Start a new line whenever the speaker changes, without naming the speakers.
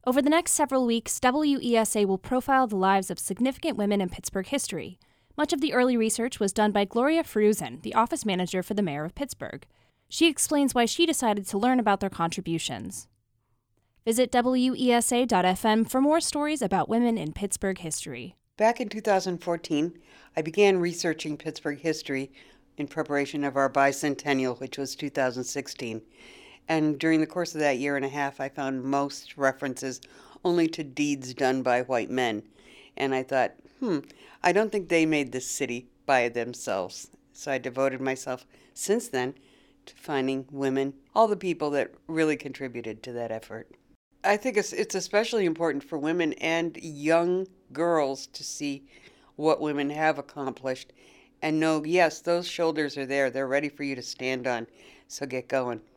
Over the next several weeks, WESA will profile the lives of significant women in Pittsburgh history. Much of the early research was done by Gloria Fruzen, the office manager for the mayor of Pittsburgh. She explains why she decided to learn about their contributions. Visit WESA.fm for more stories about women in Pittsburgh history.
Back in 2014, I began researching Pittsburgh history in preparation of our bicentennial, which was 2016. And during the course of that year and a half, I found most references only to deeds done by white men. And I thought, I don't think they made this city by themselves. So I devoted myself since then to finding women, all the people that really contributed to that effort. I think it's especially important for women and young girls to see what women have accomplished and know, yes, those shoulders are there. They're ready for you to stand on. So get going.